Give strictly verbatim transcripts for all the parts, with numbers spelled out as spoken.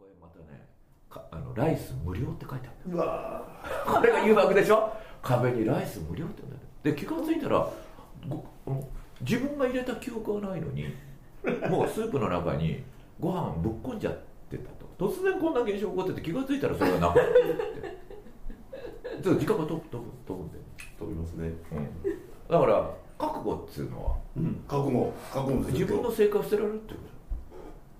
これまたね、あのライス無料って書いてあるんだよ。 うわこれが誘惑でしょ。壁にライス無料って言うんだよ。で気がついたらご自分が入れた記憶はないのにもうスープの中にご飯ぶっこんじゃってたと。突然こんな現象起こってて気がついたらそれがなくなってるってちょっと時間が飛ぶ飛ぶ飛ぶんで飛びますね、 うん、だから覚悟っていうのは、 うん、覚悟覚悟自分の正解を捨てられるっていうこと。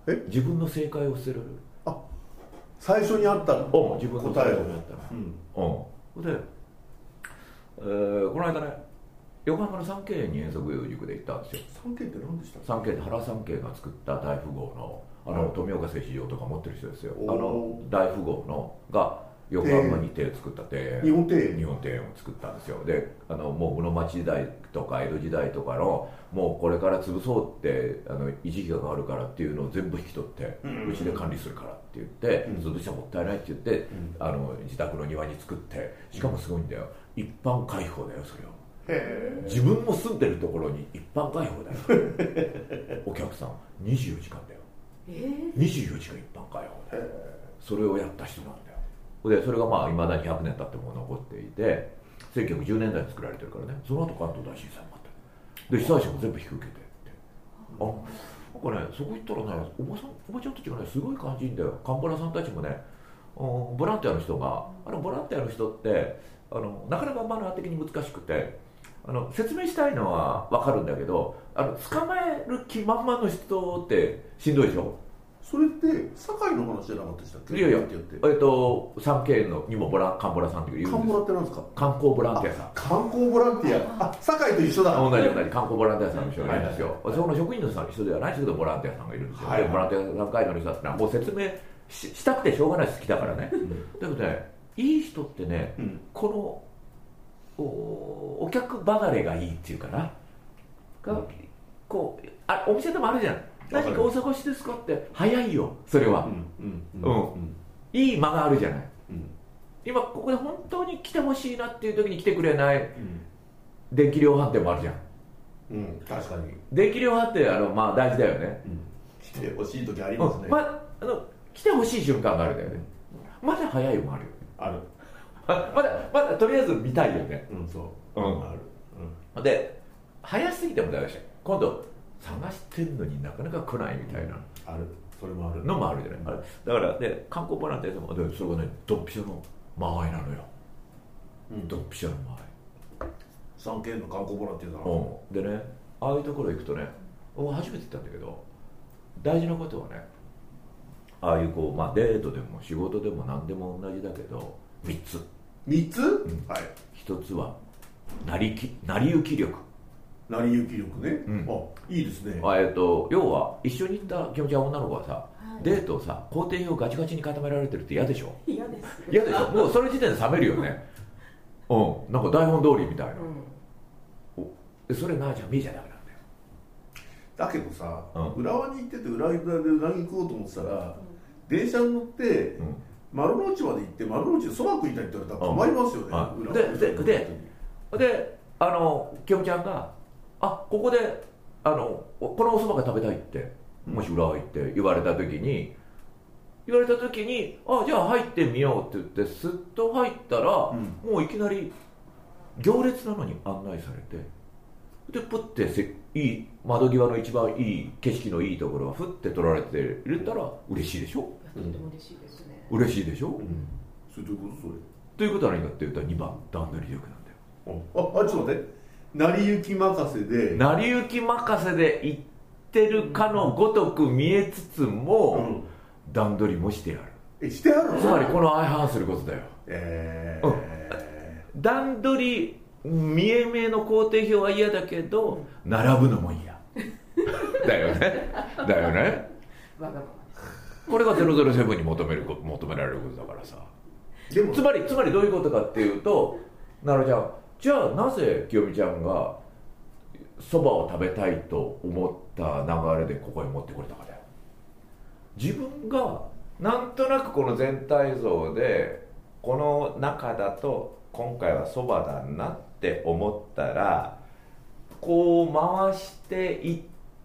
え自分の正解を捨てられる。 あ最初にあったの自分の答えをやったらうん、うん、で、えー、この間ね横浜の サンケー に遠足塾で行ったんですよ。 サンケー って何でした？ サンケー って原三慶が作った大富豪のあの、はい、富岡製糸場とか持ってる人ですよ。あの大富豪のが横浜に庭を作った庭園、 日本庭園日本庭園を作ったんですよ。であのもう室町時代とか江戸時代とかのもうこれから潰そうってあの維持費が変わるからっていうのを全部引き取ってうち、ん、で管理するからって言って、うん、潰しちゃもったいないって言って、うん、あの自宅の庭に作ってしかもすごいんだよ、一般開放だよそれを。へ自分も住んでるところに一般開放だよお客さんにじゅうよじかんだよ、にじゅうよじかん一般開放だよ。それをやった人なんだよ。でそれがまあいまだにひゃくねん経っても残っていてせんきゅうひゃくじゅうねんだいに作られてるからね。その後関東大震災もあったで被災者も全部引き受けてってあなんかねそこ行ったらねおばさんおばちゃんたちがねすごい感じいいんだよ。カンボラさんたちもねボランティアの人があのボランティアの人ってあのなかなかマナー的に難しくてあの説明したいのは分かるんだけどあの捕まえる気満々の人ってしんどいでしょ。 それって堺の話じゃなかったでしたっけ？ いやいや、えっと サンケー のにもボラカンボラさんっていうカンボラって何ですか？ 観光ボランティアさん。 観光ボランティアあ堺と一緒だ。 同じ同じ観光ボランティアさんの人がいるんですよ、はい、そこの職員の人ではないですけどボランティアさんがいるんですよ、はいはい、でボランティアさん会の人だったらもう説明 し, したくてしょうがないです。好きだからね、うん、だけどねいい人ってね、うん、この お, お客離れがいいっていうかな、うん、こうあお店でもあるじゃん。何かお探しですかって早いよそれは、うんうんうんうん、いい間があるじゃない、うん、今ここで本当に来てほしいなっていう時に来てくれない、うん、電気量販店もあるじゃん、 うん、確かに電気量販店あの、まあ、大事だよね、うん、 来てほしい時ありますね、 うんま、あの来てほしい瞬間があるんだよね、うん、まだ早いもあるよねあるまだまだとりあえず見たいよね、 うんそう、うん、ある、 うん、で早すぎてもダメだし今度探してんのになかなか来ないみたいな、うん、 あるそれもあるのもあるじゃない、うん、あれだからで観光ボランティアでもでそれがねドンピシャの間合いなのよ、うん、ドンピシャの間合いサンケー の観光ボランティアだな、 うん、でねああいうところ行くとね初めて行ったんだけど大事なことはねああいうこう、まあ、デートでも仕事でも何でも同じだけどみっつみっつ、うんはい、ひとつは成りき成り行き力成り行き力ね、うん、あいいですねあ、えー、と要は一緒に行った気持ちは女の子はさ、はい、デートをさ工程表ガチガチに固められてるって嫌でしょ。 嫌です嫌でしょ。もうそれ時点で冷めるよねうんなんか台本通りみたいな、うん、それなあちゃん見えちゃダメなんだよ。 だけどさ、うん、浦和に行ってて浦和でうなぎ食おうと思ってたら、うん、電車に乗って、うん、丸の内まで行って丸の内でそば食いたいって言われたら困りますよね、 うん、でででであのきよみちゃんがあここであのこのお蕎麦が食べたいってもし浦和行って言われた時に言われた時にあじゃあ入ってみようって言ってスッと入ったら、うん、もういきなり行列なのに案内されてでプッてせいい窓際の一番いい景色のいいところがふって取られて入れたら嬉しいでしょ。 とても嬉しいですね。 嬉しいでしょ、うん、 それどういうことそれということは何かっていうとにばん段取り力なんだよ。 ああちょっと待って成り行き任せで成り行き任せで行ってるかのごとく見えつつも、うん、段取りもしてある。 えしてあるの？ つまりこの相反することだよ、 えーうん、段取り見え見えの工程表は嫌だけど並ぶのも嫌だよねだよねこれがゼロゼロセブンに求める求められることだからさ。でもつまりつまりどういうことかっていうとなるちゃんじゃあなぜ清美ちゃんがそばを食べたいと思った流れでここへ持ってこれたかだよ。自分がなんとなくこの全体像でこの中だと今回はそばだなって思ったらこう回していっ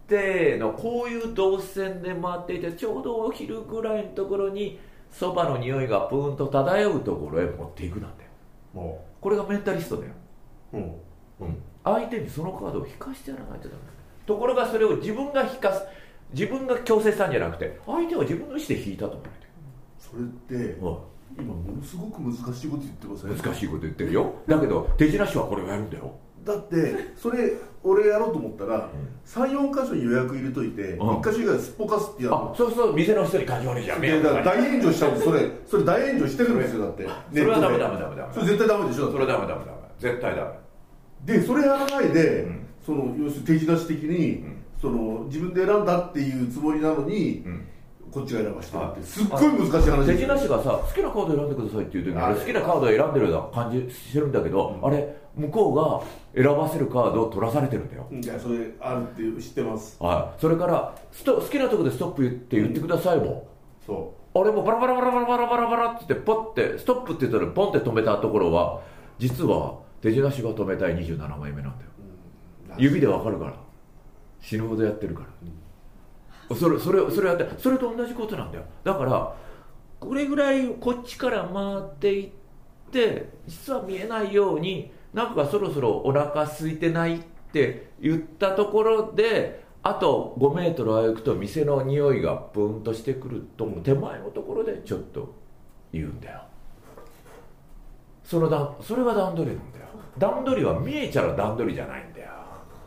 ってのこういう動線で回っていて、ちょうどお昼ぐらいのところにそばの匂いがプーンと漂うところへ持っていくなんだよ。もうこれがメンタリストだよ、うんうん、相手にそのカードを引かしてやらないとダメだ。ところがそれを自分が引かす、自分が強制したんじゃなくて相手は自分の意思で引いたと思う。 それって、うん、今ものすごく難しいこと言ってますね。 難しいこと言ってるよ。だけど手品師はこれをやるんだよ。 だってそれ俺やろうと思ったら、うん、さん、よん箇所に予約入れといて、うん、いっ箇所以外すっぽかすってやるの。 あ、そうそう、店の人に感じ悪いじゃん。 大炎上しちゃう。それそれ大炎上してるんですよ。だってそれはダメダメダメダメ。 それ絶対ダメでしょ。 それはダメダメダメ、絶対ダメで、それやらないで、うん、その要するに手品師的に、うん、その自分で選んだっていうつもりなのに、うん、こっちが選ばしてるってすっごい難しい話。 手品師がさ、好きなカード選んでくださいっていう時に好きなカードを選んでるような感じしてるんだけど、うん、あれ向こうが選ばせるカードを取らされてるんだよ。 いや、それあるって知ってます。 はい。それからスト好きなところでストップって言ってくださいもん、うん、そうあれもバラバラバラバラバラバラバラって言ってポッてストップって言ったらポンって止めたところは実は手品師が止めたいにじゅうななまいめなんだよ、うん、指でわかるから、死ぬほどやってるから、うん、それそれそれやってそれと同じことなんだよ。だからこれぐらいこっちから回っていって実は見えないようになんかそろそろお腹空いてないって言ったところであとごメートル歩くと店の匂いがプーンとしてくると手前のところでちょっと言うんだよ。その段それが段取りなんだよ。段取りは見えちゃう段取りじゃないんだよ。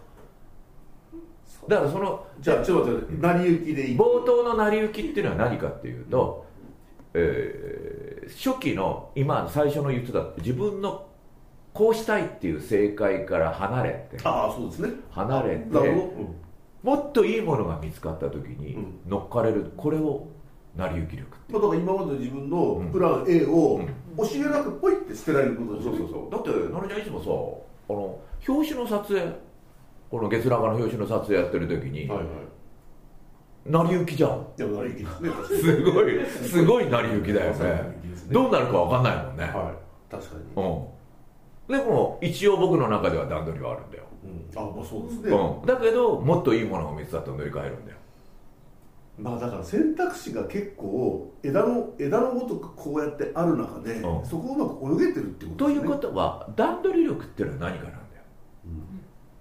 だからそのじゃあちょっと待って、成り行きでいい。 冒頭の成り行きっていうのは何かっていうと、うん、えー、初期の今最初の言ってた自分のこうしたいっていう正解から離れて、 ああそうですね、 離れて、うん、もっといいものが見つかった時に乗っかれる、これを成り行き力って、 まあ、だから今まで自分のプラン A を教えなくポイって捨てられることですよね、 うん、そうそうそう。だってなるちゃんいつもさ、あの表紙の撮影、この月中の表紙の撮影やってる時に、はいはい、成り行きじゃん。 でも成り行きですね。 すごいすごい成り行きだよね。ね、どうなるか分かんないもんね。 はい、確かに。 うん。でも一応僕の中では段取りはあるんだよ。 うん、あ、まあそうですね。 うん。だけどもっといいものが見つかったら乗り換えるんだよ。 まあだから選択肢が結構枝の枝のごとくこうやってある中で、うん、そこをうまく泳げてるってことですね。 ということは段取り力っていうのは何かなんだよ。うん、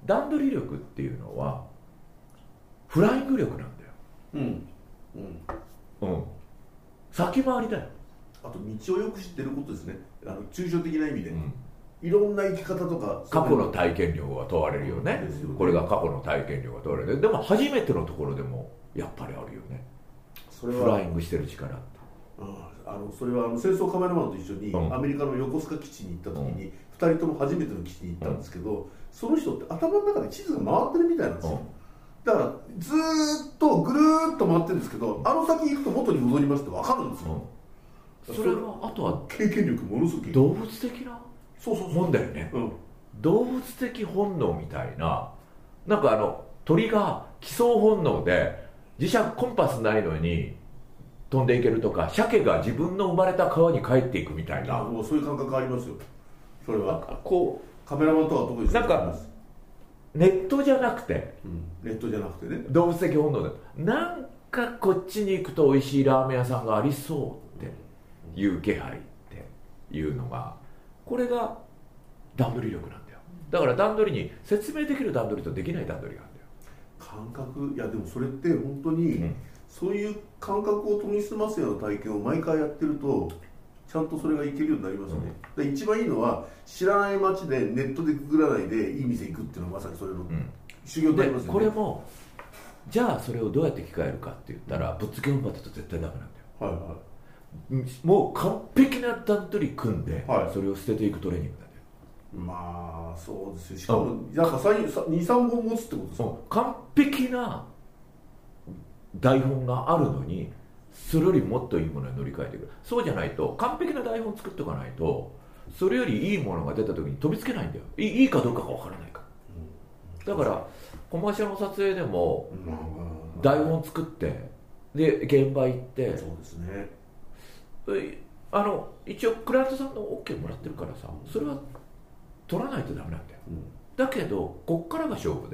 段取り力っていうのはフライング力なんだよ。うんうんうん、先回りだよ。 あと道をよく知ってることですね。あの抽象的な意味で、うん、いろんな生き方とか過去の体験量が問われるよね、よね。これが過去の体験量が問われる。でも初めてのところでもやっぱりあるよね。それはフライングしてる力って。 ああのそれはあの戦争カメラマンと一緒に、うん、アメリカの横須賀基地に行った時に、うん、ふたりとも初めての基地に行ったんですけど、うん、その人って頭の中で地図が回ってるみたいなんですよ、うん、だからずーっとぐるーっと回ってるんですけど、あの先行くと元に戻りますって分かるんですよ、 うん、それはあとは経験力ものすごく動物的なもんだよね、うん、動物的本能みたいな。なんかあの鳥が帰巣本能で磁石コンパスないのに飛んでいけるとか、鮭が自分の生まれた川に帰っていくみたいな。 あ、もうそういう感覚ありますよ。それはこうカメラマンとか特になんかネットじゃなくて、 うん、ネットじゃなくてね、 動物的本能でなんかこっちに行くと美味しいラーメン屋さんがありそうっていう気配っていうのが、これが段取り力なんだよ。だから段取りに説明できる段取りとできない段取りがあるんだよ。 感覚、いやでもそれって本当に、うん、そういう感覚を研ぎ澄ますような体験を毎回やってるとちゃんとそれがいけるようになりますよね、うん、で一番いいのは知らない街でネットでググらないでいい店行くっていうのはまさにそれの、うん、修行になりますよね。 これもじゃあそれをどうやって機械えるかって言ったら、ぶっつけ本番だと絶対ダメなんだよ、はいはい、もう完璧な段取り組んで、はい、それを捨てていくトレーニングなんだよ。 まあそうですよ。しかもなんかにさんぼん持つってことですか。 完璧な台本があるのにそれよりもっといいものに乗り換えていく。そうじゃないと完璧な台本作っておかないと、それよりいいものが出た時に飛びつけないんだよ。い い, いいかどうかが分からないから、うん、だからコマーシャルの撮影でも台本作ってで現場行って、 そうですね、 あの一応クライアントさんの OK もらってるからさ、それは取らないとダメなんだよ、うん、だけどこっからが勝負で、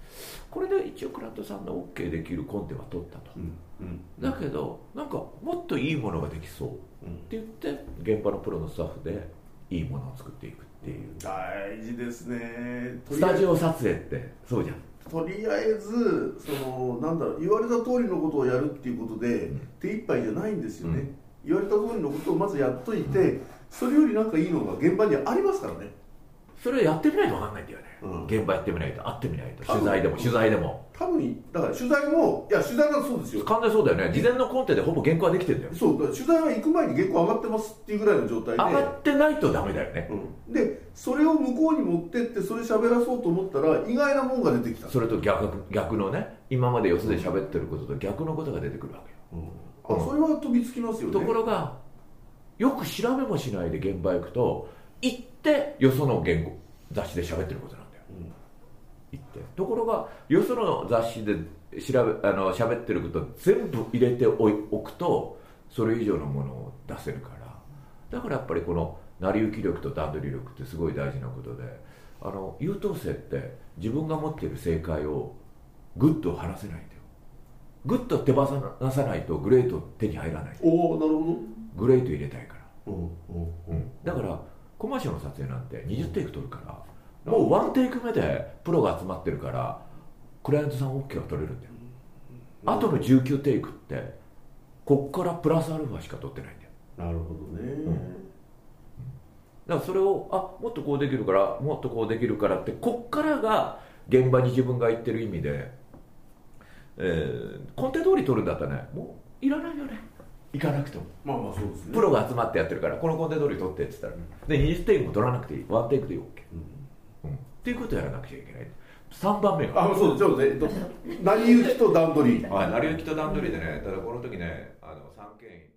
これで一応クラントさんの OK できるコンテは取ったと、 うんうん、 だけどなんかもっといいものができそうって言って現場のプロのスタッフでいいものを作っていくっていう。 大事ですね。 スタジオ撮影ってそうじゃん。 とりあえずそのなんだろう、言われた通りのことをやるっていうことで、うん、手一杯じゃないんですよね、うん、言われた通りのことをまずやっといて、うん、それよりなんかいいのが現場にはありますからね。 それをやってみないと分かんないんだよね、うん、現場やってみないと、会ってみないと、取材でも取材でも多分だから取材もいや取材はそうですよ、 完全そうだよね。事前のコンテでほぼ原稿はできてるんだよ。 そうだ、取材は行く前に原稿上がってますっていうぐらいの状態で上がってないとダメだよね、 うん、でそれを向こうに持ってってそれ喋らそうと思ったら意外なもんが出てきた。 それと 逆, 逆のね、今までよそで喋ってることと逆のことが出てくるわけよ、 うん、あ、それは飛びつきますよね。 ところがよく調べもしないで現場行くと行ってよその言語雑誌で喋ってることなんだよ、うん、言ってところがよその雑誌で調べあの喋ってること全部入れておくとそれ以上のものを出せるから、だからやっぱりこの成り行き力と段取り力ってすごい大事なことで、あの優等生って自分が持っている正解をグッと話せないんだよ。グッと手放さないとグレート手に入らない。 おお、なるほど。 グレート入れたいから、 うんうんうん、 だからコマーシャルの撮影なんてにじゅうテイク撮るから、もうワンテイク目でプロが集まってるからクライアントさん OK が取れるんだよ。あとのじゅうきゅうテイクってこっからプラスアルファしか取ってないんだよ。 なるほどね、うん、 だからそれをあもっとこうできるからもっとこうできるからってこっからが現場に自分が言ってる意味で、えー、コンテ通り取るんだったらね、もういらないよね、行かなくても。 まあまあそうですね、 プロが集まってやってるからこのコンテ通り取ってって言ったら、うん、でにじゅうテイクも取らなくていい、ワンテイクで OK、うんうん、っていうことをやらなくちゃいけない。さんばんめがあ、そうですね、成り行きと段取り、 あ、成り行きと段取りでね、ただこの時ね、あのさんけん